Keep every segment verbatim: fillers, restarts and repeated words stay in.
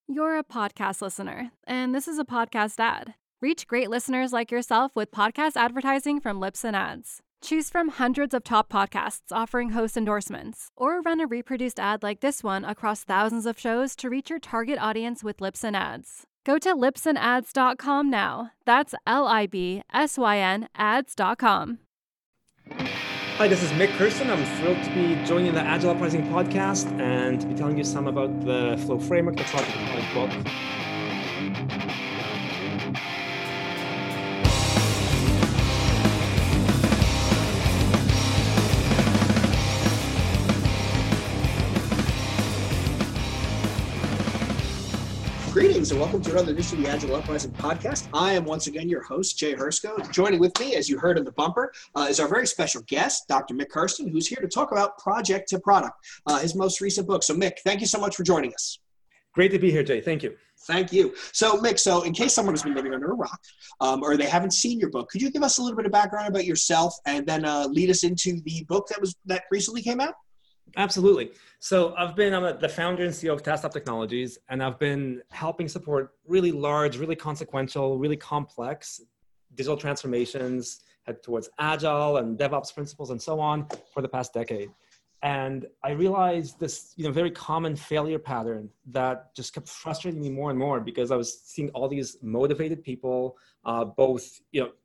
You're a podcast listener, and this is a podcast ad. Reach great listeners like yourself with podcast advertising from Libsyn Ads. Choose from hundreds of top podcasts offering host endorsements, or run a reproduced ad like this one across thousands of shows to reach your target audience with Libsyn Ads. Go to libsyn ads dot com now. That's L I B S Y N ads dot com. Hi, this is Mick Kirsten. I'm thrilled to be joining the Agile Uprising podcast and to be telling you some about the Flow Framework, the project in my book. Greetings and welcome to another edition of the Agile Uprising podcast. I am once again your host, Jay Hersko. Joining with me, as you heard in the bumper, uh, is our very special guest, Doctor Mick Kirsten, who's here to talk about Project to Product, uh, his most recent book. So Mick, thank you so much for joining us. Great to be here, Jay. Thank you. Thank you. So Mick, so in case someone has been living under a rock um, or they haven't seen your book, could you give us a little bit of background about yourself and then uh, lead us into the book that was that recently came out? Absolutely. So I've been, I'm the founder and C E O of TaskStop Technologies, and I've been helping support really large, really consequential, really complex digital transformations, head towards Agile and DevOps principles and so on for the past decade. And I realized this, you know, very common failure pattern that just kept frustrating me more and more because I was seeing all these motivated people, uh, both, you know,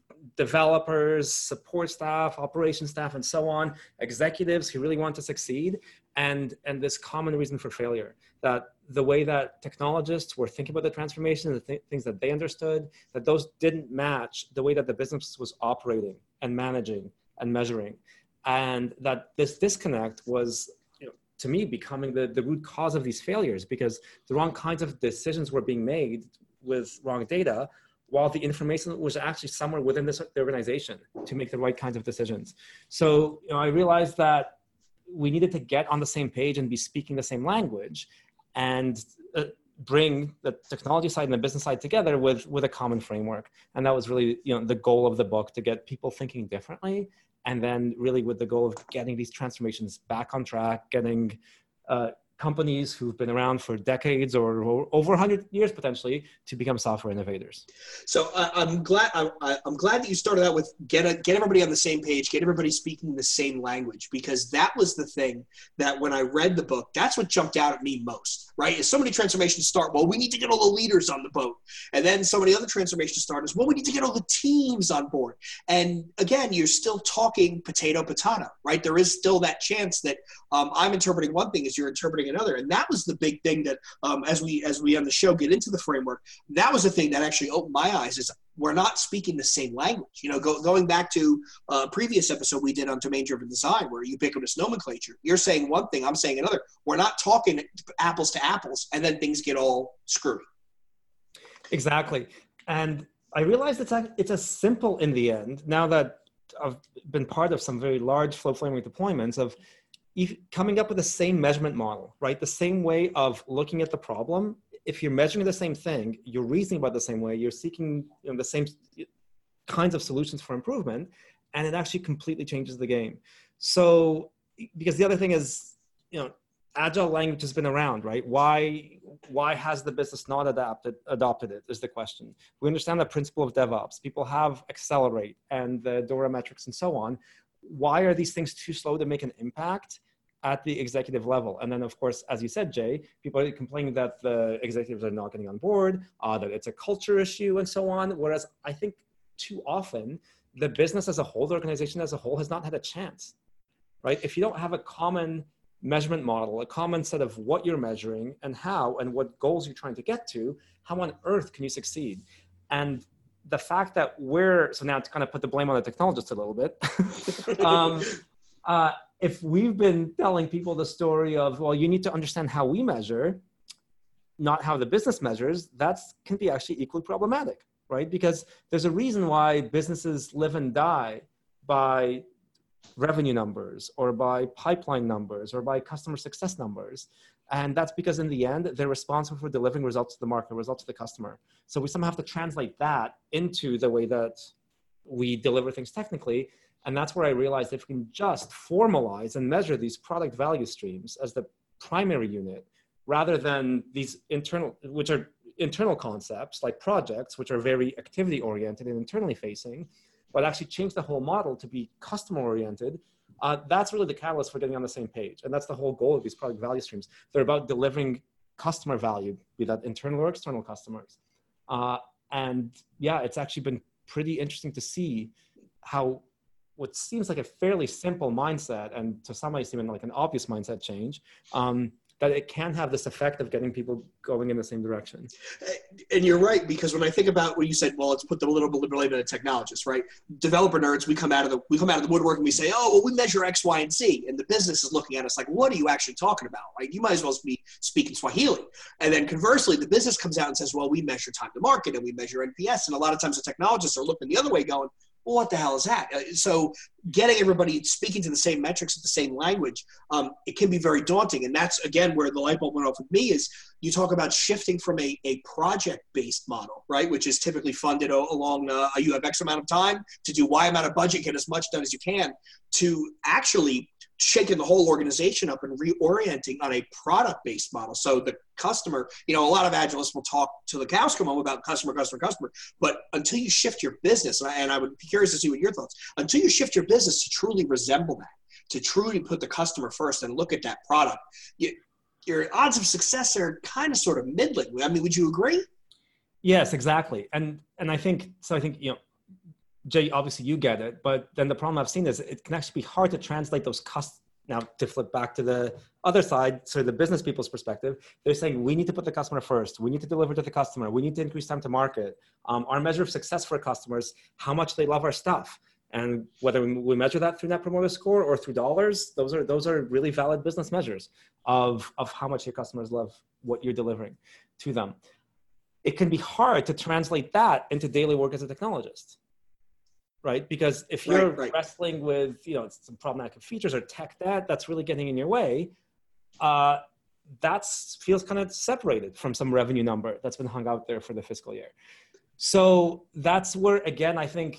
developers, support staff, operations staff, and so on, executives who really want to succeed, and, and this common reason for failure, that the way that technologists were thinking about the transformation, the th- things that they understood, that those didn't match the way that the business was operating and managing and measuring. And that this disconnect was, you know, to me, becoming the, the root cause of these failures, because the wrong kinds of decisions were being made with wrong data, while the information was actually somewhere within this organization to make the right kinds of decisions. So, you know, I realized that we needed to get on the same page and be speaking the same language and uh, bring the technology side and the business side together with, with a common framework. And that was really, you know, the goal of the book, to get people thinking differently. And then really with the goal of getting these transformations back on track, getting uh, companies who've been around for decades or, or over one hundred years potentially to become software innovators. So uh, I'm glad I, I'm glad that you started out with get a, get everybody on the same page, get everybody speaking the same language, because that was the thing that when I read the book, that's what jumped out at me most, right? Is so many transformations start, well, we need to get all the leaders on the boat. And then so many other transformations start as, well, we need to get all the teams on board. And again, you're still talking potato, potato, right? There is still that chance that um, I'm interpreting one thing as you're interpreting another. And that was the big thing that um, as we as we on the show get into the framework, that was the thing that actually opened my eyes, is we're not speaking the same language. You know, go, going back to a previous episode we did on domain-driven design, where ubiquitous nomenclature, you're saying one thing, I'm saying another. We're not talking apples to apples, and then things get all screwy. Exactly. And I realized it's a, it's as simple in the end, now that I've been part of some very large Flow Framework deployments, of if coming up with the same measurement model, right? The same way of looking at the problem. If you're measuring the same thing, you're reasoning about the same way, you're seeking, you know, the same kinds of solutions for improvement, and it actually completely changes the game. So, because the other thing is, you know, Agile language has been around, right? Why, why has the business not adapted, adopted it is the question. We understand the principle of DevOps. People have Accelerate and the DORA metrics and so on. Why are these things too slow to make an impact at the executive level? And then, of course, as you said, Jay, people are complaining that the executives are not getting on board, uh, that it's a culture issue and so on. Whereas I think too often, the business as a whole, the organization as a whole, has not had a chance, right? If you don't have a common measurement model, a common set of what you're measuring and how, and what goals you're trying to get to, how on earth can you succeed? And the fact that we're, so now to kind of put the blame on the technologists a little bit, um, uh, if we've been telling people the story of, well, you need to understand how we measure, not how the business measures, that can be actually equally problematic, right? Because there's a reason why businesses live and die by revenue numbers or by pipeline numbers or by customer success numbers. And that's because in the end, they're responsible for delivering results to the market, results to the customer. So we somehow have to translate that into the way that we deliver things technically. And that's where I realized if we can just formalize and measure these product value streams as the primary unit, rather than these internal, which are internal concepts like projects, which are very activity oriented and internally facing, but actually change the whole model to be customer oriented. Uh, that's really the catalyst for getting on the same page. And that's the whole goal of these product value streams. They're about delivering customer value, be that internal or external customers. Uh, and yeah, it's actually been pretty interesting to see how what seems like a fairly simple mindset, and to some ways even like an obvious mindset change, um, that it can have this effect of getting people going in the same direction. And you're right, because when I think about what you said, well, let's put the little bit of technologists, right? Developer nerds, we come out of the we come out of the woodwork and we say, oh, well, we measure X, Y, and Z, and the business is looking at us like, what are you actually talking about? Right? You might as well be speaking Swahili. And then conversely, the business comes out and says, well, we measure time to market and we measure N P S, and a lot of times the technologists are looking the other way, going, well, what the hell is that? Uh, so getting everybody speaking to the same metrics at the same language, um, it can be very daunting. And that's, again, where the light bulb went off with me is you talk about shifting from a, a project-based model, right, which is typically funded o- along uh, you have X amount of time to do Y amount of budget, get as much done as you can, to actually shaking the whole organization up and reorienting on a product-based model. So the customer, you know, a lot of agilists will talk to the cows come home about customer, customer, customer, but until you shift your business, and I, and I would be curious to see what your thoughts, until you shift your business to truly resemble that, to truly put the customer first and look at that product, you, your odds of success are kind of sort of middling. I mean, would you agree? Yes, exactly. And, and I think, so I think, you know, Jay, obviously you get it, but then the problem I've seen is it can actually be hard to translate those costs. Now, to flip back to the other side, so the business people's perspective, they're saying we need to put the customer first. We need to deliver to the customer. We need to increase time to market. Um, our measure of success for customers, how much they love our stuff. And whether we measure that through Net Promoter Score or through dollars, those are those are really valid business measures of, of how much your customers love what you're delivering to them. It can be hard to translate that into daily work as a technologist. Right? Because if you're right, right. wrestling with, you know, some problematic features or tech debt that's really getting in your way, uh, that feels kind of separated from some revenue number that's been hung out there for the fiscal year. So that's where, again, I think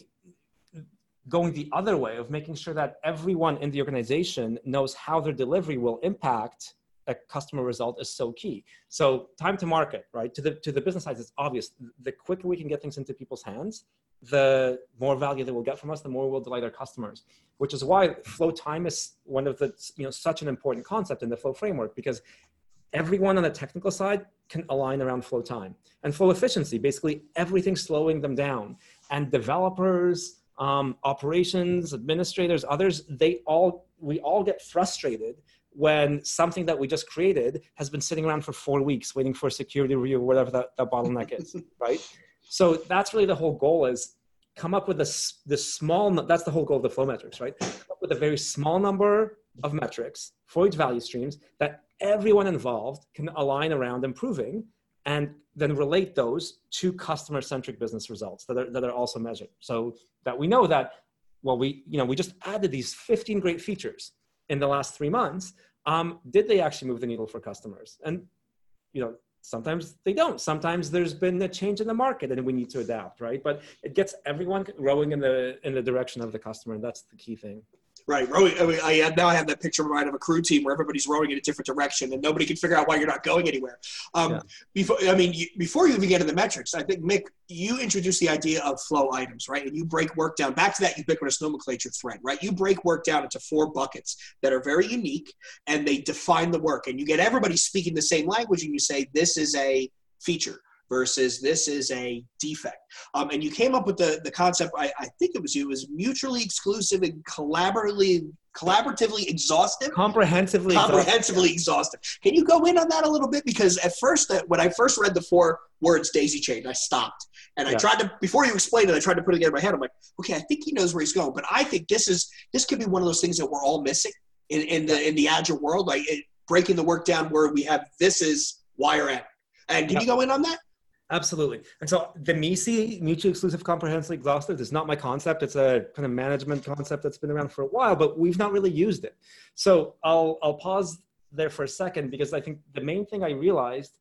going the other way of making sure that everyone in the organization knows how their delivery will impact a customer result is so key. So time to market, right? To the, to the business side, it's obvious. The quicker we can get things into people's hands, the more value they will get from us, the more we'll delight our customers, which is why flow time is one of the, you know, such an important concept in the flow framework, because everyone on the technical side can align around flow time and flow efficiency, basically everything slowing them down. And developers, um, operations, administrators, others, they all, we all get frustrated when something that we just created has been sitting around for four weeks waiting for a security review or whatever that, that bottleneck is, right? So that's really the whole goal, is come up with this, this small, that's the whole goal of the flow metrics, right? Come up with a very small number of metrics for each value streams that everyone involved can align around improving, and then relate those to customer-centric business results that are, that are also measured. So that we know that, well, we, you know, we just added these fifteen great features in the last three months. Um, did they actually move the needle for customers? And, you know, sometimes they don't. Sometimes there's been a change in the market and we need to adapt, right? But it gets everyone rowing in the in the direction of the customer, and that's the key thing. Right, rowing. I mean, I, now I have that picture in mind of a crew team where everybody's rowing in a different direction and nobody can figure out why you're not going anywhere. Um, yeah. Before, I mean, you, before you even get into the metrics, I think, Mick, you introduced the idea of flow items, right? And you break work down. Back to that ubiquitous nomenclature thread, right? You break work down into four buckets that are very unique, and they define the work. And you get everybody speaking the same language, and you say, this is a feature versus this is a defect. Um, and you came up with the, the concept, I, I think it was you, it was mutually exclusive and collaboratively, collaboratively exhaustive? Comprehensively Comprehensively exhaustive. exhaustive. Can you go in on that a little bit? Because at first, uh, when I first read the four words daisy chain, I stopped. And I yeah. tried to, before you explained it, I tried to put it together in my head. I'm like, okay, I think he knows where he's going. But I think this is, this could be one of those things that we're all missing in, in the in the agile world, like it, breaking the work down where we have, this is Y or N. And can yeah. you go in on that? Absolutely. And so the M E C I, mutually exclusive, comprehensively exhaustive, is not my concept. It's a kind of management concept that's been around for a while, but we've not really used it. So I'll, I'll pause there for a second, because I think the main thing I realized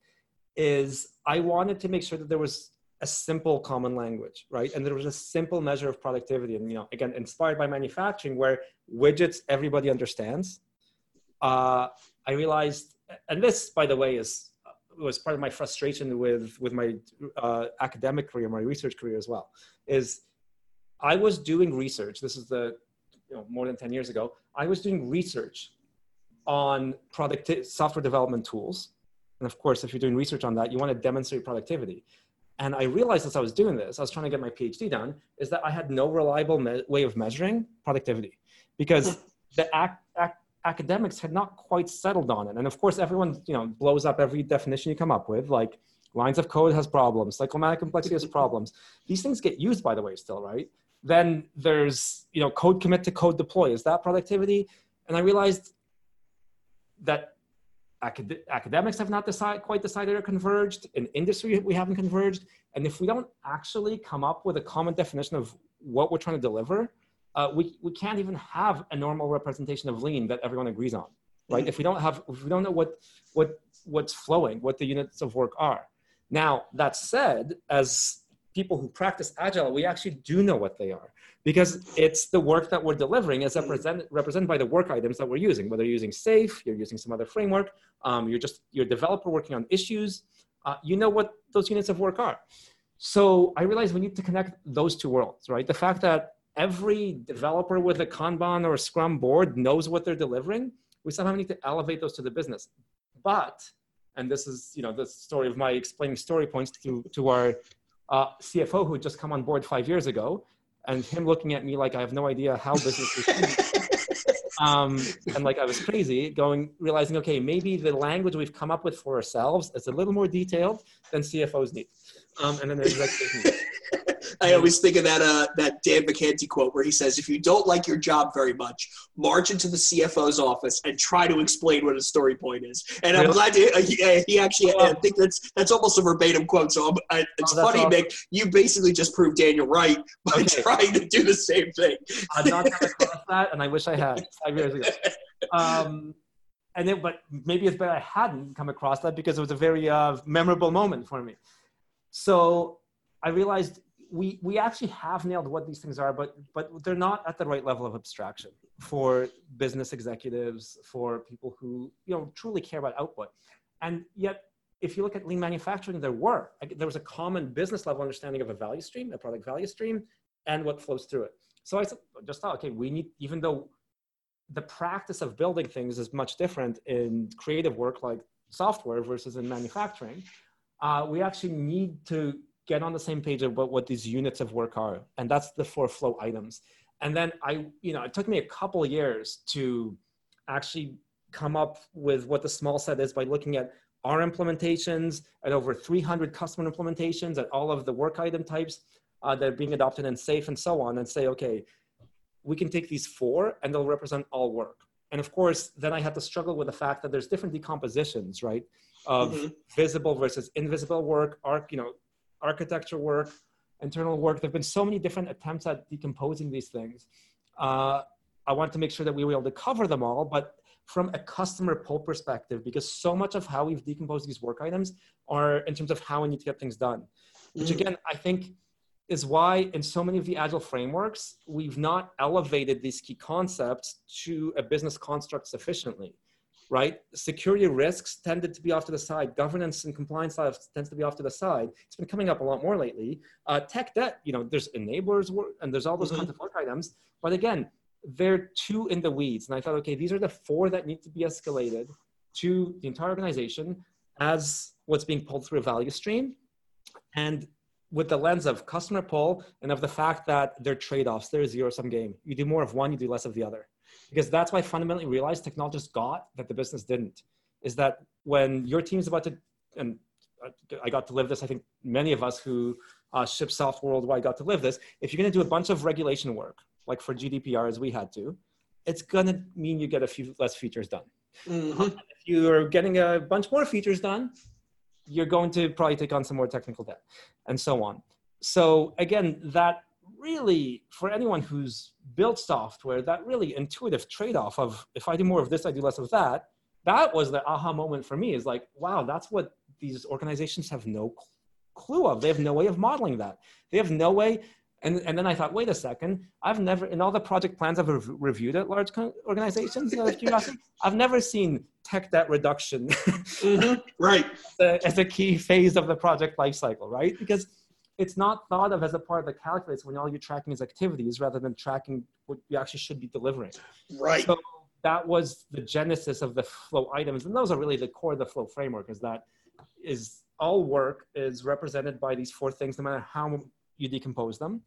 is I wanted to make sure that there was a simple common language, right? And there was a simple measure of productivity. And, you know, again, inspired by manufacturing, where widgets everybody understands. Uh, I realized and this, by the way, is was part of my frustration with with my uh, academic career, my research career as well, is I was doing research. This is the, you know, more than ten years ago. I was doing research on product software development tools. And of course, if you're doing research on that, you want to demonstrate productivity. And I realized as I was doing this, I was trying to get my PhD done, is that I had no reliable me- way of measuring productivity, because the ac- ac- academics had not quite settled on it. And of course, everyone, you know, blows up every definition you come up with, like lines of code has problems, cyclomatic complexity has problems. These things get used, by the way, still, right? Then there's, you know, code commit to code deploy. Is that productivity? And I realized that acad- academics have not decide, quite decided or converged. In industry, we haven't converged. And if we don't actually come up with a common definition of what we're trying to deliver, uh, we, we can't even have a normal representation of lean that everyone agrees on, right? Mm-hmm. If we don't have, if we don't know what, what, what's flowing, what the units of work are. Now, that said, as people who practice Agile, we actually do know what they are, because it's the work that we're delivering is represent, represented by the work items that we're using, whether you're using SAFe, you're using some other framework, um, you're just, you're a developer working on issues, uh, you know what those units of work are. So I realized we need to connect those two worlds, right? The fact that every developer with a Kanban or a Scrum board knows what they're delivering, we somehow need to elevate those to the business. But, and this is, you know, the story of my explaining story points to, to our uh, C F O who had just come on board five years ago, and him looking at me like I have no idea how business is. um, and like I was crazy, going, realizing, okay, maybe the language we've come up with for ourselves is a little more detailed than C F Os need. Um, and then there's executives need. I always think of that uh, that Dan McCanty quote where he says, if you don't like your job very much, march into the C F O's office and try to explain what a story point is. And really? I'm glad to, uh, he, he actually, oh, I think that's that's almost a verbatim quote. So I'm, I, it's oh, funny, awesome. Nick, you basically just proved Daniel right by okay. trying to do the same thing. I've not come across that, and I wish I had five years ago. Um, and then, but maybe it's better I hadn't come across that, because it was a very uh, memorable moment for me. So I realized we we actually have nailed what these things are, but but they're not at the right level of abstraction for business executives, for people who, you know, truly care about output. And yet, if you look at lean manufacturing, there were there was a common business level understanding of a value stream, a product value stream, and what flows through it. So I just thought, okay, we need, even though the practice of building things is much different in creative work like software versus in manufacturing, uh, we actually need to get on the same page about what these units of work are. And that's the four flow items. And then I, you know, it took me a couple of years to actually come up with what the small set is by looking at our implementations at over three hundred customer implementations at all of the work item types uh, that are being adopted in SAFe and so on, and say, okay, we can take these four and they'll represent all work. And of course, then I had to struggle with the fact that there's different decompositions, right? Of mm-hmm. visible versus invisible work, arc, you know, architecture work, internal work. There've been so many different attempts at decomposing these things. Uh, I wanted to make sure that we were able to cover them all, but from a customer pull perspective, because so much of how we've decomposed these work items are in terms of how we need to get things done, which mm. again, I think is why in so many of the Agile frameworks, we've not elevated these key concepts to a business construct sufficiently. Right? Security risks tended to be off to the side. Governance and compliance stuff tends to be off to the side. It's been coming up a lot more lately. Uh, tech debt, you know, there's enablers and there's all those mm-hmm. kinds of work items. But again, they're too in the weeds. And I thought, okay, these are the four that need to be escalated to the entire organization as what's being pulled through a value stream. And with the lens of customer pull and of the fact that they're trade-offs, they're a zero-sum game. You do more of one, you do less of the other. Because that's why I fundamentally realized technologists got that the business didn't, is that when your team's about to, and I got to live this, I think many of us who uh, ship software worldwide got to live this, if you're gonna do a bunch of regulation work, like for G D P R as we had to, it's gonna mean you get a few less features done. Mm-hmm. Um, if you're getting a bunch more features done, you're going to probably take on some more technical debt and so on. So again, that really, for anyone who's built software, that really intuitive trade-off of if I do more of this, I do less of that, that was the aha moment for me, is like, wow, that's what these organizations have no clue of. They have no way of modeling that. They have no way, And, and then I thought, wait a second, I've never, in all the project plans I've rev- reviewed at large organizations, out of curiosity, I've never seen tech debt reduction mm-hmm. right. as a key phase of the project lifecycle, right? Because it's not thought of as a part of the calculus when all you're tracking is activities rather than tracking what you actually should be delivering. Right. So that was the genesis of the flow items. And those are really the core of the flow framework, is that is all work is represented by these four things, no matter how you decompose them.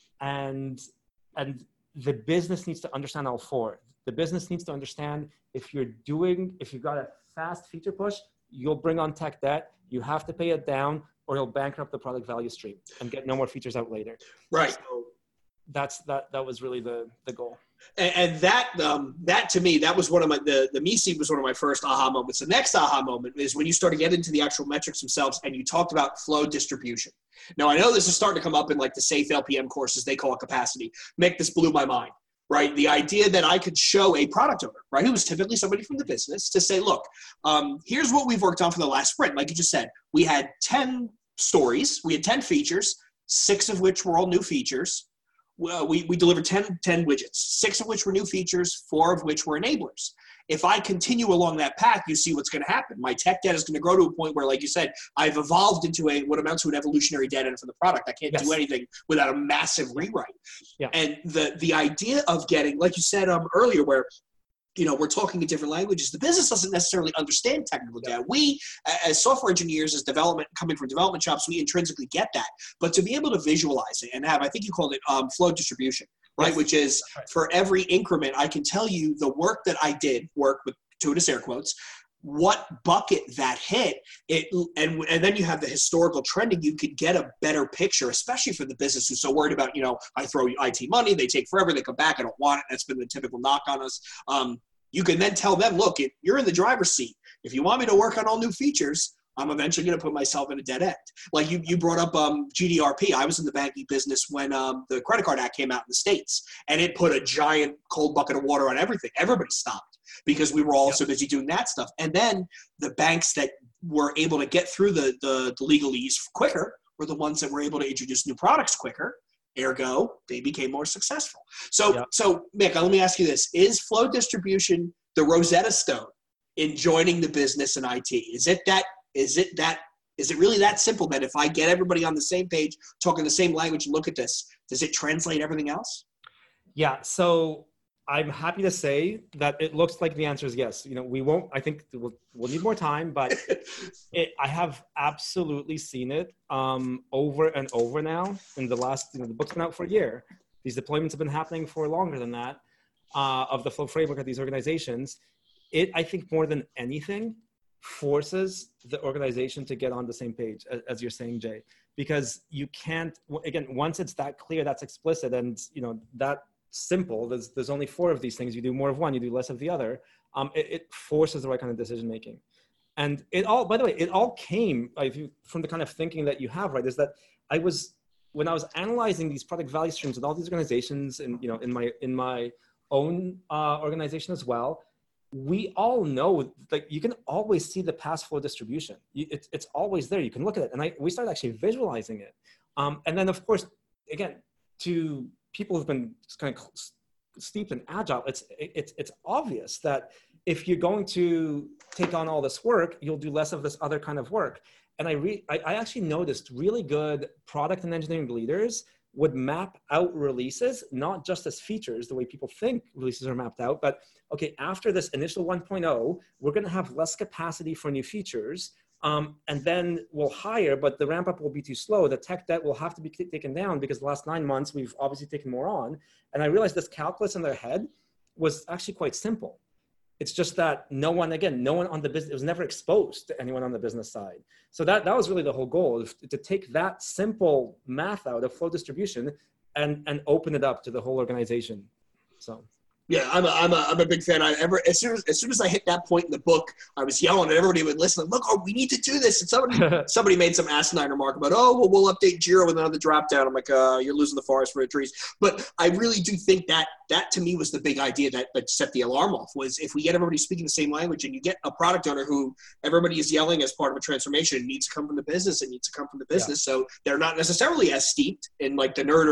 And, and the business needs to understand all four. The business needs to understand if you're doing, if you've got a fast feature push, you'll bring on tech debt, you have to pay it down, or you'll bankrupt the product value stream and get no more features out later. Right. So that's, that, that was really the, the goal. And, and that, um, that to me, that was one of my, the, the MECE was one of my first aha moments. The next aha moment is when you start to get into the actual metrics themselves and you talked about flow distribution. Now, I know this is starting to come up in like the SAFe L P M courses, they call it capacity. Mick, this blew my mind, right? The idea that I could show a product owner, right, who was typically somebody from the business, to say, look, um, here's what we've worked on for the last sprint. Like you just said, we had ten stories, we had ten features, six of which were all new features. Uh, we, we delivered ten, ten widgets, six of which were new features, four of which were enablers. If I continue along that path, you see what's going to happen. My tech debt is going to grow to a point where, like you said, I've evolved into a what amounts to an evolutionary dead end for the product. I can't yes. do anything without a massive rewrite. Yeah. And the the idea of getting, like you said um, earlier, where you know, we're talking in different languages. The business doesn't necessarily understand technical debt. We, as software engineers, as development, coming from development shops, we intrinsically get that. But to be able to visualize it and have, I think you called it um, flow distribution, right? Yes. Which is for every increment, I can tell you the work that I did, work with gratuitous air quotes, what bucket that hit it, and and then you have the historical trending. You could get a better picture, especially for the business who's so worried about, you know, I throw I T money, they take forever, they come back, I don't want it. That's been the typical knock on us. Um, you can then tell them, look, if you're in the driver's seat. If you want me to work on all new features, I'm eventually going to put myself in a dead end. Like you, you brought up um, G D R P. I was in the banking business when um, the Credit Card Act came out in the States, and it put a giant cold bucket of water on everything. Everybody stopped because we were all yep. so busy doing that stuff. And then the banks that were able to get through the, the, the legalese quicker were the ones that were able to introduce new products quicker. Ergo, they became more successful. So, yep. so Mick, let me ask you this. Is flow distribution the Rosetta Stone in joining the business and I T? Is it that Is it that? Is it really that simple that if I get everybody on the same page, talking the same language, and look at this, does it translate everything else? Yeah. So I'm happy to say that it looks like the answer is yes. You know, we won't. I think we'll, we'll need more time, but it, I have absolutely seen it um, over and over now. In the last, you know, the book's been out for a year. These deployments have been happening for longer than that uh, of the flow framework at these organizations. It, I think, more than anything, forces the organization to get on the same page, as you're saying, Jay, because you can't, again, once it's that clear, that's explicit, and you know that simple, there's there's only four of these things. You do more of one, you do less of the other. Um, it, it forces the right kind of decision making, and it all, by the way, it all came if you, from the kind of thinking that you have, right? Is that I was when I was analyzing these product value streams with all these organizations, and you know, in my in my own uh, organization as well. We all know, like, you can always see the pass flow distribution. You, it's, it's always there. You can look at it. And I, we started actually visualizing it. Um, and then, of course, again, to people who've been kind of steeped in Agile, it's, it's, it's obvious that if you're going to take on all this work, you'll do less of this other kind of work. And I, re, I, I actually noticed really good product and engineering leaders would map out releases, not just as features, the way people think releases are mapped out, but okay, after this initial one point oh, we're gonna have less capacity for new features, um, and then we'll hire, but the ramp up will be too slow. The tech debt will have to be taken down because the last nine months, we've obviously taken more on. And I realized this calculus in their head was actually quite simple. It's just that no one, again, no one on the business, it was never exposed to anyone on the business side. So that, that was really the whole goal, to take that simple math out of flow distribution and, and open it up to the whole organization. So. Yeah, I'm a, I'm a, I'm a big fan. I ever as soon as, as soon as I hit that point in the book, I was yelling and everybody would listen. Look, oh, we need to do this. And somebody somebody made some asinine remark about, oh, well, we'll update Jira with another drop down. I'm like, uh, you're losing the forest for the trees. But I really do think that that to me was the big idea that, that set the alarm off, was if we get everybody speaking the same language and you get a product owner who everybody is yelling as part of a transformation, it needs to come from the business. It needs to come from the business. Yeah. So they're not necessarily as steeped in like the nerdery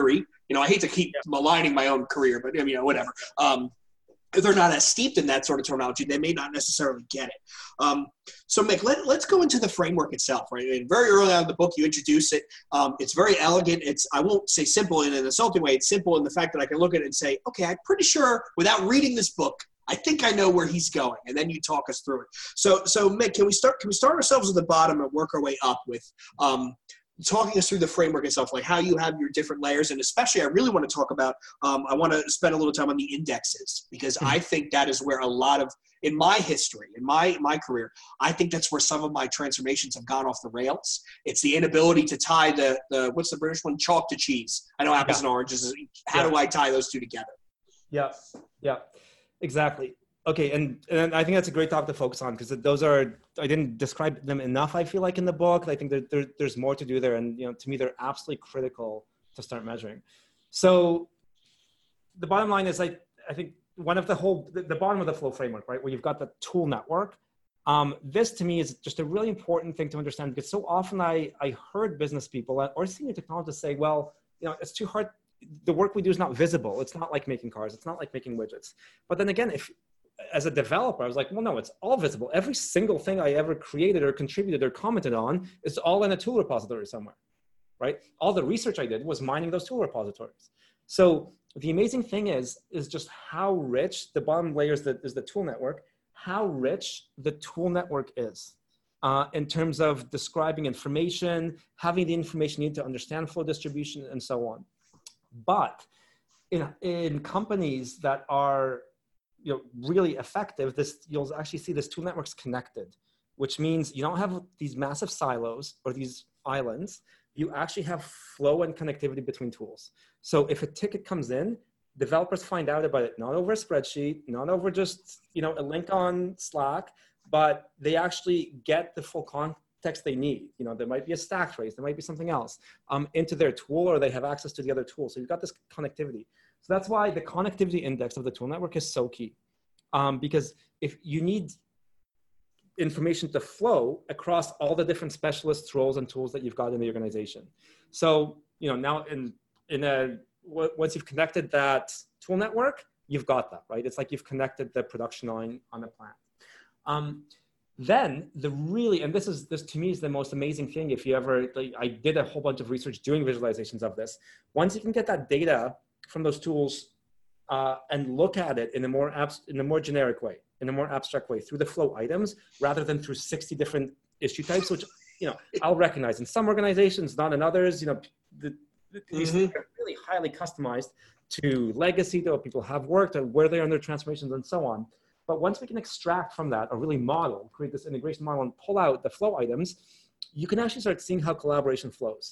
You know, I hate to keep maligning my own career, but you know, whatever. Um, if they're not as steeped in that sort of terminology, they may not necessarily get it. Um, so, Mick, let, let's go into the framework itself, right? And very early on in the book, you introduce it. Um, it's very elegant. It's, I won't say simple in an insulting way. It's simple in the fact that I can look at it and say, okay, I'm pretty sure without reading this book, I think I know where he's going. And then you talk us through it. So, so Mick, can we start, can we start ourselves at the bottom and work our way up with um, talking us through the framework itself, like how you have your different layers. And especially I really want to talk about, um, I want to spend a little time on the indexes, because mm-hmm. I think that is where a lot of, in my history, in my, my career, I think that's where some of my transformations have gone off the rails. It's the inability to tie the, the what's the British one? Chalk to cheese. I know apples yeah. and oranges. How yeah. do I tie those two together? Yeah, yeah, exactly. Okay, and, and I think that's a great topic to focus on, because those are, I didn't describe them enough, I feel like, in the book. I think that there, there's more to do there, and you know, to me, they're absolutely critical to start measuring. So the bottom line is, I, I think one of the whole, the, the bottom of the flow framework, right, where you've got the tool network, um, this to me is just a really important thing to understand, because so often I, I heard business people or senior technologists say, well, you know, it's too hard. The work we do is not visible. It's not like making cars. It's not like making widgets. But then again, if as a developer, I was like, well, no, it's all visible. Every single thing I ever created or contributed or commented on is all in a tool repository somewhere, right? All the research I did was mining those tool repositories. So the amazing thing is, is just how rich the bottom layers that is the tool network, how rich the tool network is uh, in terms of describing information, having the information you need to understand flow distribution and so on. But in, in companies that are you know, really effective, this, you'll actually see this tool networks connected, which means you don't have these massive silos or these islands. You actually have flow and connectivity between tools. So if a ticket comes in, developers find out about it, not over a spreadsheet, not over just, you know, a link on Slack, but they actually get the full context they need. You know, there might be a stack trace, there might be something else um, into their tool, or they have access to the other tool. So you've got this connectivity. So that's why the connectivity index of the tool network is so key. Um, because if you need information to flow across all the different specialists, roles, and tools that you've got in the organization. So, you know, now in, in a, once you've connected that tool network, you've got that, right? It's like you've connected the production line on a plant. Um, then the really, and this is, this to me is the most amazing thing. If you ever, like, I did a whole bunch of research doing visualizations of this. Once you can get that data from those tools uh, and look at it in a more abs in a more generic way, in a more abstract way, through the flow items, rather than through sixty different issue types, which, you know, I'll recognize in some organizations, not in others. You know, the, the, these mm-hmm. are really highly customized to legacy, to what people have worked, and where they are in their transformations and so on. But once we can extract from that, or really model, create this integration model and pull out the flow items, you can actually start seeing how collaboration flows.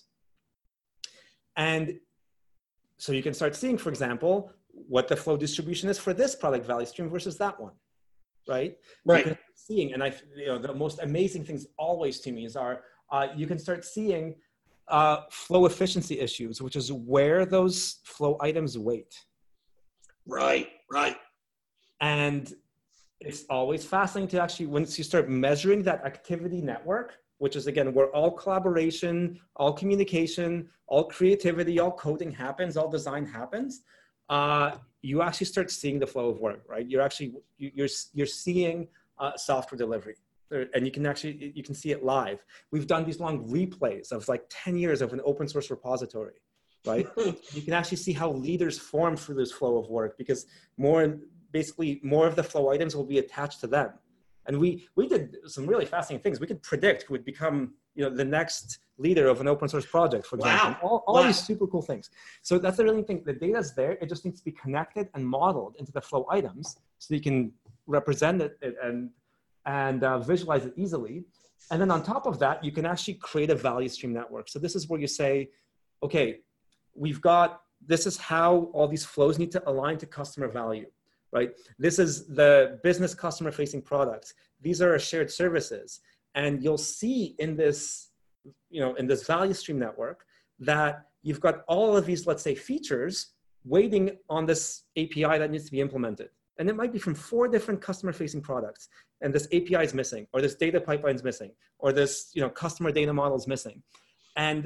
And so you can start seeing, for example, what the flow distribution is for this product value stream versus that one, right? Right. You can start seeing, and I, you know, the most amazing things always to me is are, uh, you can start seeing uh, flow efficiency issues, which is where those flow items wait. Right, right. And it's always fascinating to actually, once you start measuring that activity network, which is, again, where all collaboration, all communication, all creativity, all coding happens, all design happens, uh, you actually start seeing the flow of work, right? You're actually, you're, you're seeing uh, software delivery, and you can actually, you can see it live. We've done these long replays of like ten years of an open source repository, right? You can actually see how leaders form through this flow of work, because more, basically more of the flow items will be attached to them. And we, we did some really fascinating things. We could predict who would become, you know, the next leader of an open source project, for example. Wow. All, all wow. these super cool things. So that's the really thing. The data's there. It just needs to be connected and modeled into the flow items so you can represent it and, and uh, visualize it easily. And then on top of that, you can actually create a value stream network. So this is where you say, okay, we've got, this is how all these flows need to align to customer value. Right? This is the business customer facing products. These are our shared services. And you'll see in this, you know, in this value stream network that you've got all of these, let's say, features waiting on this A P I that needs to be implemented. And it might be from four different customer facing products. And this A P I is missing, or this data pipeline is missing, or this, you know, customer data model is missing. And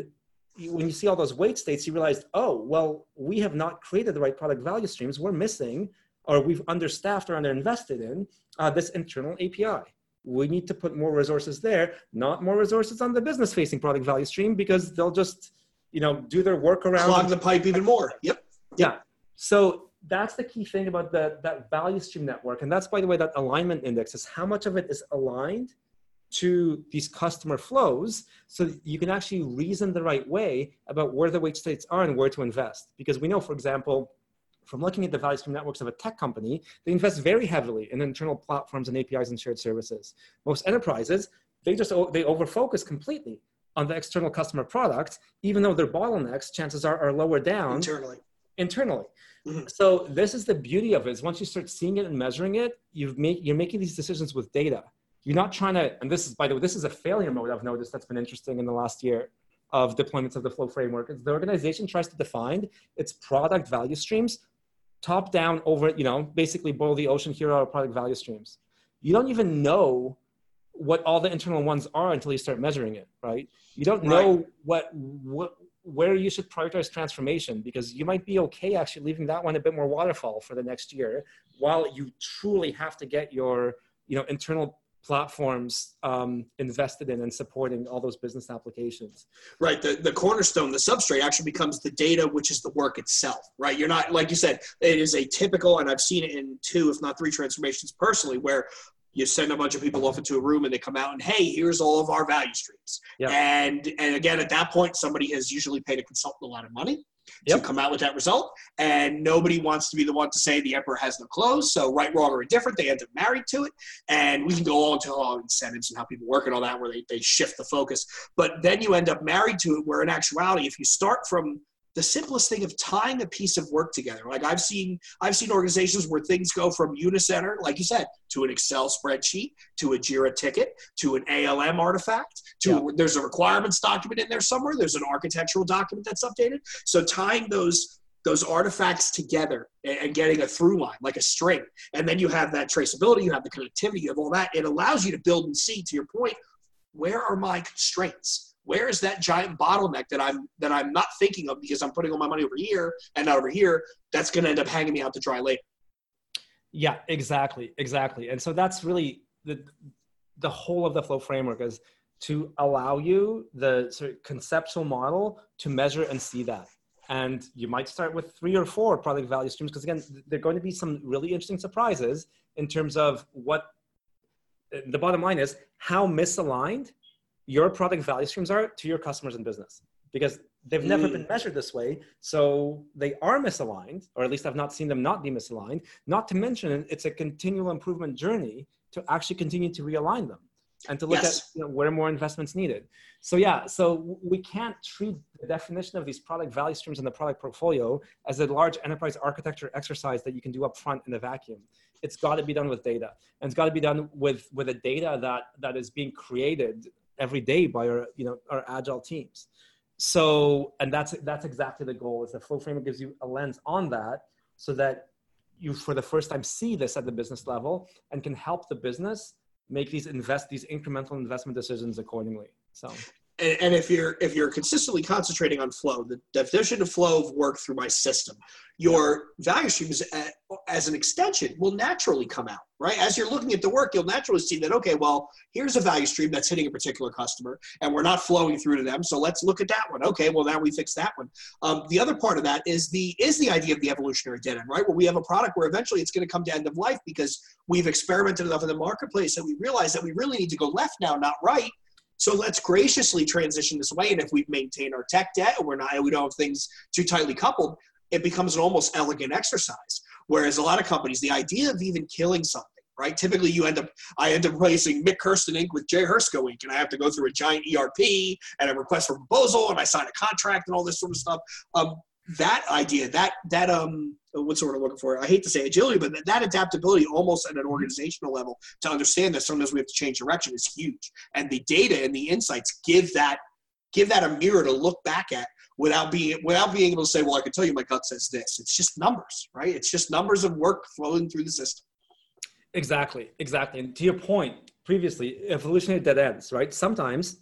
when you see all those wait states, you realize, oh, well, we have not created the right product value streams. We're missing, or we've understaffed or underinvested in uh, this internal A P I. We need to put more resources there, not more resources on the business-facing product value stream, because they'll just, you know, do their work around. Clog the pipe even more. Yep. Yeah. So that's the key thing about the, that value stream network. And that's, by the way, that alignment index is how much of it is aligned to these customer flows, so that you can actually reason the right way about where the wait states are and where to invest. Because we know, for example, from looking at the value stream networks of a tech company, they invest very heavily in internal platforms and A P Is and shared services. Most enterprises, they just they over-focus completely on the external customer product, even though their bottlenecks, chances are, are lower down Internally. internally. Mm-hmm. So this is the beauty of it, is once you start seeing it and measuring it, you've made, you're making these decisions with data. You're not trying to, and this is, by the way, this is a failure mode I've noticed that's been interesting in the last year of deployments of the Flow framework. Is the organization tries to define its product value streams top down over, you know, basically boil the ocean, here are our product value streams. You don't even know what all the internal ones are until you start measuring it, right? You don't know Right. what, what, where you should prioritize transformation, because you might be okay actually leaving that one a bit more waterfall for the next year, while you truly have to get your, you know, internal platforms um, invested in and supporting all those business applications. Right. The, the cornerstone, the substrate actually becomes the data, which is the work itself, right? You're not, like you said, it is a typical, and I've seen it in two, if not three transformations personally, where you send a bunch of people off into a room and they come out and, hey, here's all of our value streams. Yep. And, and again, at that point, somebody has usually paid a consultant a lot of money Yep. to come out with that result. And nobody wants to be the one to say the emperor has no clothes. So right, wrong, or indifferent, they end up married to it. And we can go on to all incentives and how people work and all that, where they, they shift the focus. But then you end up married to it, where in actuality, if you start from the simplest thing of tying a piece of work together, like I've seen, I've seen organizations where things go from Unicenter, like you said, to an Excel spreadsheet, to a Jira ticket, to an A L M artifact, to Yeah. there's a requirements document in there somewhere. There's an architectural document that's updated. So tying those those artifacts together and, and getting a through line, like a string, and then you have that traceability, you have the connectivity of all that. It allows you to build and see, to your point, where are my constraints? Where is that giant bottleneck that I'm that I'm not thinking of because I'm putting all my money over here and not over here? That's going to end up hanging me out to dry later. Yeah, exactly, exactly. And so that's really the the whole of the Flow framework, is to allow you the sort of conceptual model to measure and see that. And you might start with three or four product value streams, because again, there are going to be some really interesting surprises in terms of what the bottom line is, how misaligned your product value streams are to your customers and business, because they've never Mm. been measured this way. So they are misaligned, or at least I've not seen them not be misaligned. Not to mention, it's a continual improvement journey to actually continue to realign them and to look Yes. at, you know, where more investments needed. So yeah, so we can't treat the definition of these product value streams in the product portfolio as a large enterprise architecture exercise that you can do up front in a vacuum. It's got to be done with data, and it's got to be done with with a data that that is being created every day by our, you know, our agile teams. So, and that's that's exactly the goal, is the Flow framework gives you a lens on that, so that you, for the first time, see this at the business level and can help the business make these invest these incremental investment decisions accordingly. So. And, and if you're if you're consistently concentrating on flow, the definition of flow of work through my system, your value streams as, as an extension will naturally come out, right? As you're looking at the work, you'll naturally see that, okay, well, here's a value stream that's hitting a particular customer and we're not flowing through to them. So let's look at that one. Okay, well, now we fix that one. Um, the other part of that is the is the idea of the evolutionary dead end, right? Where we have a product where eventually it's going to come to end of life because we've experimented enough in the marketplace that we realize that we really need to go left now, not right. So let's graciously transition this way. And if we've maintained our tech debt and we're not, and we don't have things too tightly coupled, it becomes an almost elegant exercise. Whereas a lot of companies, the idea of even killing something, right? Typically you end up, I end up replacing Mick Kirsten Incorporated with Jay Hersko Incorporated, and I have to go through a giant E R P and a request for proposal, and I sign a contract and all this sort of stuff. Um, that idea, that, that, um, what's the word I'm looking for? I hate to say agility, but that, that adaptability almost at an organizational level to understand that sometimes we have to change direction is huge. And the data and the insights give that, give that a mirror to look back at without being, without being able to say, well, I can tell you my gut says this. It's just numbers, right? It's just numbers of work flowing through the system. Exactly, exactly. And to your point previously, evolutionary dead ends, right? Sometimes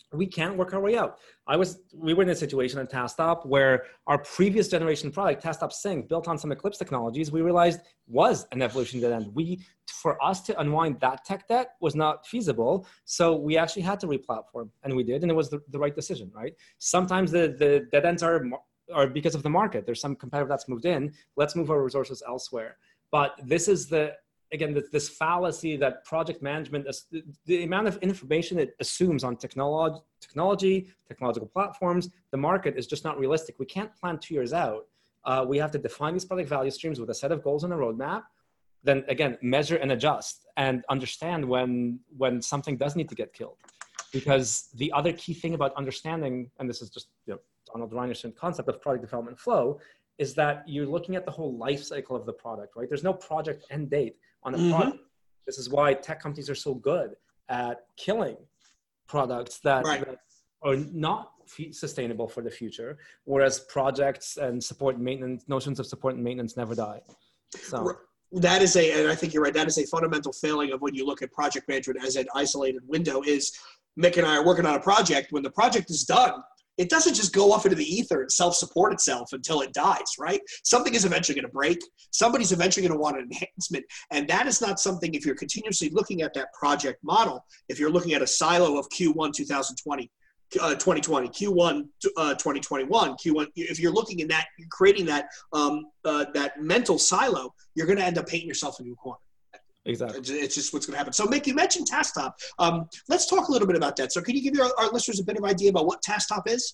we can't work our way out. I was, we were in a situation at TaskTop where our previous generation product, TaskTop Sync, built on some Eclipse technologies, we realized was an evolution dead end. We, for us to unwind that tech debt was not feasible. So we actually had to re-platform, and we did, and it was the, the right decision, right? Sometimes the, the dead ends are, are because of the market. There's some competitor that's moved in. Let's move our resources elsewhere. But this is the, again, this, this fallacy that project management, the, the amount of information it assumes on technology, technology, technological platforms, the market is just not realistic. We can't plan two years out. Uh, we have to define these product value streams with a set of goals and a roadmap. Then again, measure and adjust and understand when, when something does need to get killed. Because the other key thing about understanding, and this is just, you know, Donald Reiner's concept of product development flow, is that you're looking at the whole life cycle of the product, right? There's no project end date on a mm-hmm. product. This is why tech companies are so good at killing products that, right. that are not f- sustainable for the future, whereas projects and support and maintenance, notions of support and maintenance never die. So that is a, and I think you're right, that is a fundamental failing of when you look at project management as an isolated window. Is Mick and I are working on a project. When the project is done, it doesn't just go off into the ether and self-support itself until it dies, right? Something is eventually going to break. Somebody's eventually going to want an enhancement. And that is not something, if you're continuously looking at that project model, if you're looking at a silo of Q one twenty twenty, uh, twenty twenty, Q one uh, twenty twenty-one, Q one, if you're looking in that, you're creating that, um, uh, that mental silo, you're going to end up painting yourself into a corner. Exactly. It's just what's going to happen. So, Mick, you mentioned TaskTop. Um, let's talk a little bit about that. So, can you give our, our listeners a bit of idea about what TaskTop is?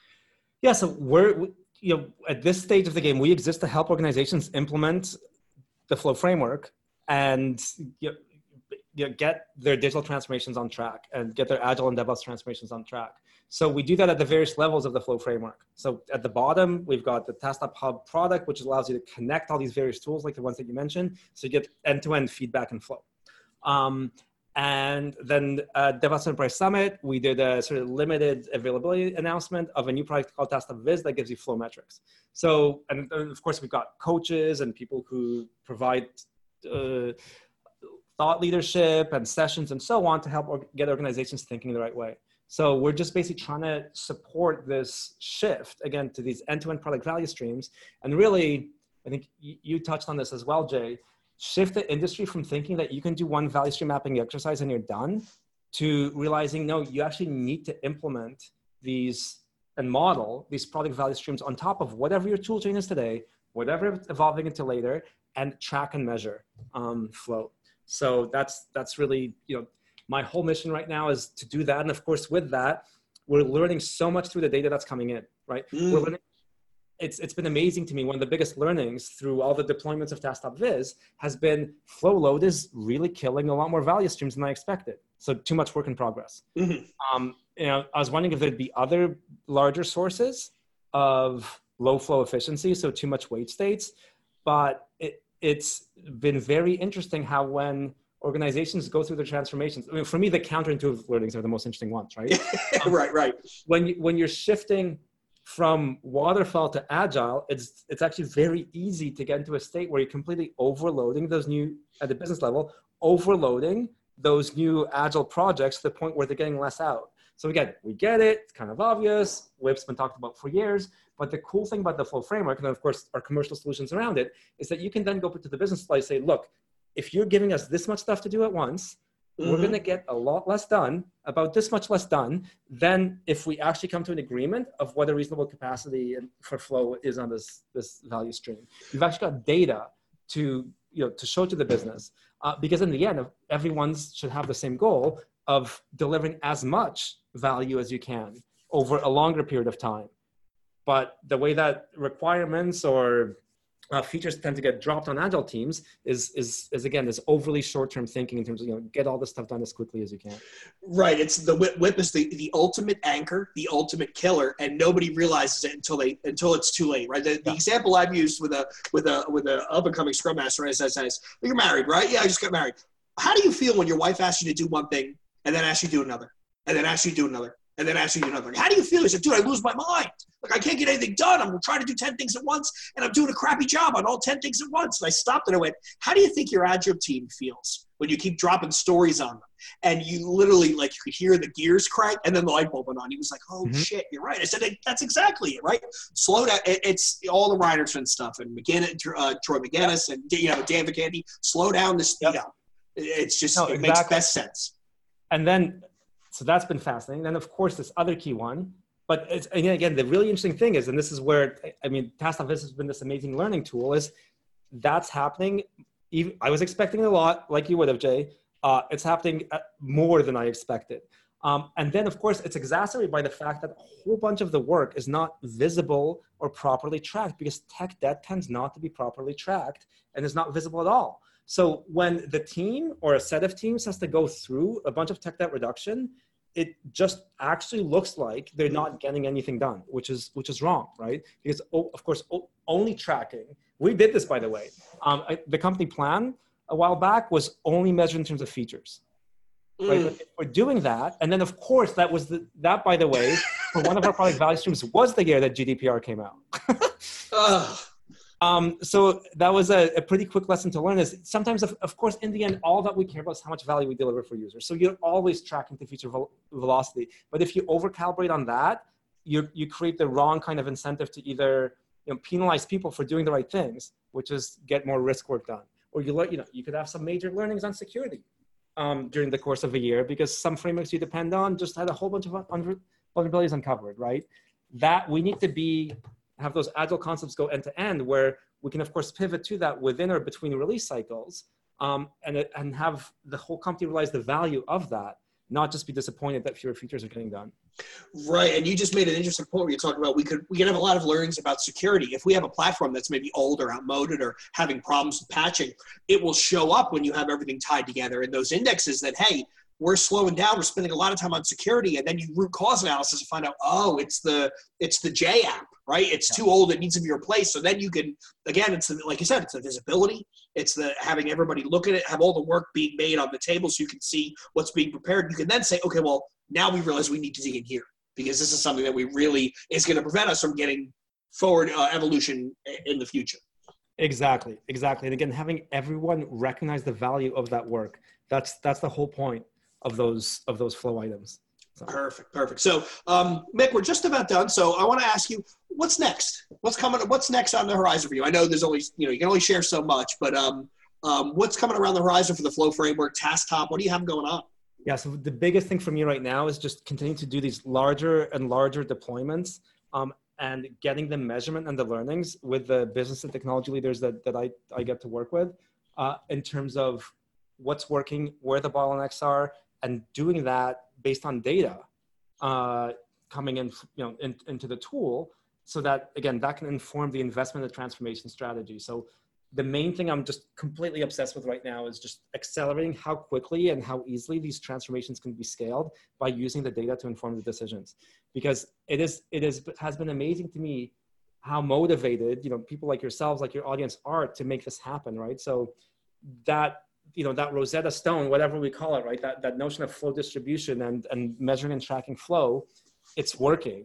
Yeah. So, we're you know at this stage of the game, we exist to help organizations implement the Flow framework and you know, you know, get their digital transformations on track and get their agile and DevOps transformations on track. So we do that at the various levels of the Flow framework. So at the bottom, we've got the TaskTop Hub product, which allows you to connect all these various tools like the ones that you mentioned. So you get end-to-end feedback and flow. Um, and then uh, DevOps Enterprise Summit, we did a sort of limited availability announcement of a new product called TaskTop Viz that gives you flow metrics. So, and, and of course, we've got coaches and people who provide uh, thought leadership and sessions and so on to help or get organizations thinking the right way. So we're just basically trying to support this shift, again, to these end-to-end product value streams. And really, I think you touched on this as well, Jay, shift the industry from thinking that you can do one value stream mapping exercise and you're done to realizing, no, you actually need to implement these and model these product value streams on top of whatever your tool chain is today, whatever it's evolving into later, and track and measure um, flow. So that's, that's really, you know, my whole mission right now is to do that. And of course, with that, we're learning so much through the data that's coming in, right? Mm. We're learning, it's, it's been amazing to me. One of the biggest learnings through all the deployments of TaskTop Viz has been flow load is really killing a lot more value streams than I expected. So too much work in progress. Mm-hmm. Um, you know, I was wondering if there'd be other larger sources of low flow efficiency, so too much wait states. But it, it's been very interesting how when organizations go through their transformations. I mean, for me, the counterintuitive learnings are the most interesting ones, right? um, right, right. When you, when you're shifting from waterfall to agile, it's it's actually very easy to get into a state where you're completely overloading those new, at the business level, overloading those new agile projects to the point where they're getting less out. So again, we get it, it's kind of obvious, W I P's been talked about for years, but the cool thing about the Flow framework, and of course our commercial solutions around it, is that you can then go to the business side and say, look, if you're giving us this much stuff to do at once, mm-hmm. we're going to get a lot less done, about this much less done, than if we actually come to an agreement of what a reasonable capacity for flow is on this, this value stream. You've actually got data to, you know, to show to the business, uh, because in the end, everyone should have the same goal of delivering as much value as you can over a longer period of time. But the way that requirements or Uh, features tend to get dropped on agile teams is, is, is again, this overly short-term thinking in terms of, you know, get all this stuff done as quickly as you can. Right. It's the W I P is the, the ultimate anchor, the ultimate killer, and nobody realizes it until they, until it's too late. Right. The, the yeah. example I've used with a, with a, with a up and coming Scrum Master is, as says, well, you're married, right? Yeah, I just got married. How do you feel when your wife asks you to do one thing and then asks you to do another, and then asks you to do another, and then asks you to do another? How do you feel? You say, dude, I lose my mind. Like, like, I can't get anything done. I'm trying to do ten things at once, and I'm doing a crappy job on all ten things at once. And I stopped and I went, how do you think your Agile team feels when you keep dropping stories on them? And you literally, like, you could hear the gears crank, and then the light bulb went on. He was like, oh, mm-hmm. shit, you're right. I said, that's exactly it, right? Slow down. It's all the Reinertsen stuff, and McGinnis, uh, Troy McGinnis, and, you know, Dan Vicanti. Slow down the speed yep. up. It's just, no, it exactly. makes best sense. And then, so that's been fascinating. Then, of course, this other key one. But it's, again, the really interesting thing is, and this is where, I mean, TaskTop has been this amazing learning tool, is that's happening. Even, I was expecting a lot, like you would have, Jay. Uh, it's happening more than I expected. Um, and then, of course, it's exacerbated by the fact that a whole bunch of the work is not visible or properly tracked, because tech debt tends not to be properly tracked and is not visible at all. So when the team or a set of teams has to go through a bunch of tech debt reduction, it just actually looks like they're not getting anything done, which is which is wrong, right? Because, oh, of course, oh, only tracking. We did this, by the way. Um, I, the company plan a while back was only measured in terms of features. Mm. Right? But if we're doing that, and then of course that was the that by the way, for one of our product value streams was the year that G D P R came out. um, so that was a, a pretty quick lesson to learn. Is sometimes, of, of course, in the end, all that we care about is how much value we deliver for users. So you're always tracking the feature vel- velocity. But if you over calibrate on that, you you create the wrong kind of incentive to either you know penalize people for doing the right things, which is get more risk work done. Or you, you know, you could have some major learnings on security um, during the course of a year, because some frameworks you depend on just had a whole bunch of vulnerabilities uncovered, right? That we need to be, have those agile concepts go end to end, where we can, of course, pivot to that within or between release cycles, um, and, and have the whole company realize the value of that, not just be disappointed that fewer features are getting done. Right, and you just made an interesting point where you talk about we could we can have a lot of learnings about security. If we have a platform that's maybe old or outmoded or having problems with patching, it will show up when you have everything tied together in those indexes that, hey, we're slowing down, we're spending a lot of time on security, and then you root cause analysis and find out, oh, it's the it's the J app, right? It's yeah. too old, it needs to be replaced. So then you can, again, it's the, like you said, it's the visibility, it's the having everybody look at it, have all the work being made on the table so you can see what's being prepared. You can then say, okay, well, now we realize we need to dig in here, because this is something that we really is going to prevent us from getting forward uh, evolution in the future. Exactly, exactly. And again, having everyone recognize the value of that work, that's that's the whole point of those of those flow items. So. Perfect, perfect. So, um, Mick, we're just about done. So I want to ask you, what's next? What's coming? What's next on the horizon for you? I know there's only, you know, you can only share so much, but um, um, what's coming around the horizon for the Flow framework, TaskTop? What do you have going on? Yeah, so the biggest thing for me right now is just continuing to do these larger and larger deployments um, and getting the measurement and the learnings with the business and technology leaders that, that I, I get to work with uh, in terms of what's working, where the bottlenecks are, and doing that based on data uh, coming in, you know, in, into the tool, so that, again, that can inform the investment and transformation strategy. So the main thing I'm just completely obsessed with right now is just accelerating how quickly and how easily these transformations can be scaled by using the data to inform the decisions. Because it is, it is, has been amazing to me how motivated, you know, people like yourselves, like your audience are to make this happen, right? So that, you know, that Rosetta Stone, whatever we call it, right? That, that notion of flow distribution and, and measuring and tracking flow, it's working.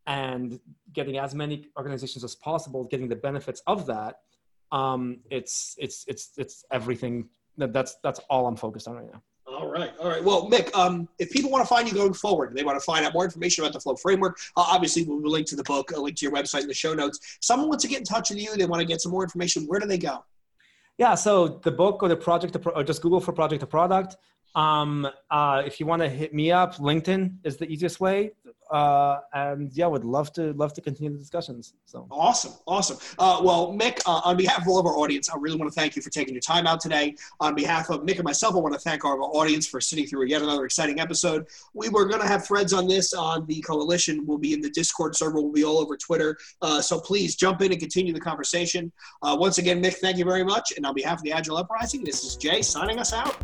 And getting as many organizations as possible, getting the benefits of that, um, it's, it's, it's, it's everything. That, that's, that's all I'm focused on right now. All right. All right. Well, Mick, um, if people want to find you going forward, they want to find out more information about the Flow framework, uh, obviously we'll link to the book, a link to your website in the show notes. Someone wants to get in touch with you, they want to get some more information, where do they go? Yeah, so the book or the project, to pro- or just Google for project to product. Um, uh, if you want to hit me up, LinkedIn is the easiest way. Uh, and yeah, would love to love to continue the discussions. So awesome, awesome. Uh, well, Mick, uh, on behalf of all of our audience, I really want to thank you for taking your time out today. On behalf of Mick and myself, I want to thank our audience for sitting through yet another exciting episode. We were going to have threads on this on the Coalition. We'll be in the Discord server. We'll be all over Twitter. Uh, so please jump in and continue the conversation. Uh, once again, Mick, thank you very much. And on behalf of the Agile Uprising, this is Jay signing us out.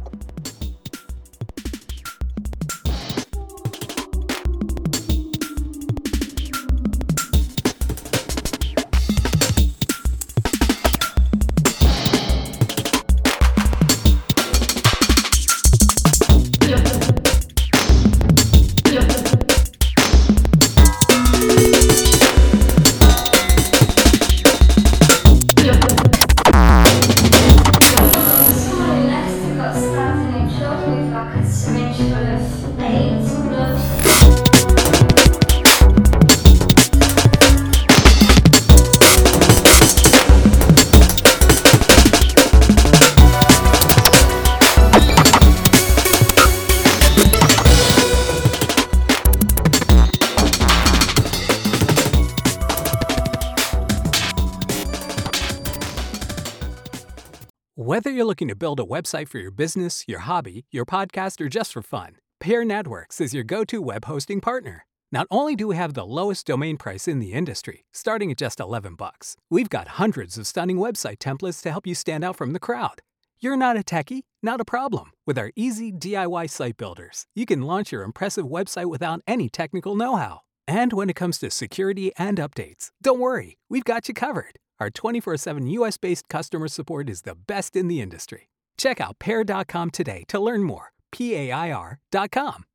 Whether you're looking to build a website for your business, your hobby, your podcast, or just for fun, Pair Networks is your go-to web hosting partner. Not only do we have the lowest domain price in the industry, starting at just eleven bucks, we've got hundreds of stunning website templates to help you stand out from the crowd. You're not a techie? Not a problem. With our easy D I Y site builders, you can launch your impressive website without any technical know-how. And when it comes to security and updates, don't worry, we've got you covered. Our twenty-four seven U S-based customer support is the best in the industry. Check out pair dot com today to learn more. P A I R dot com.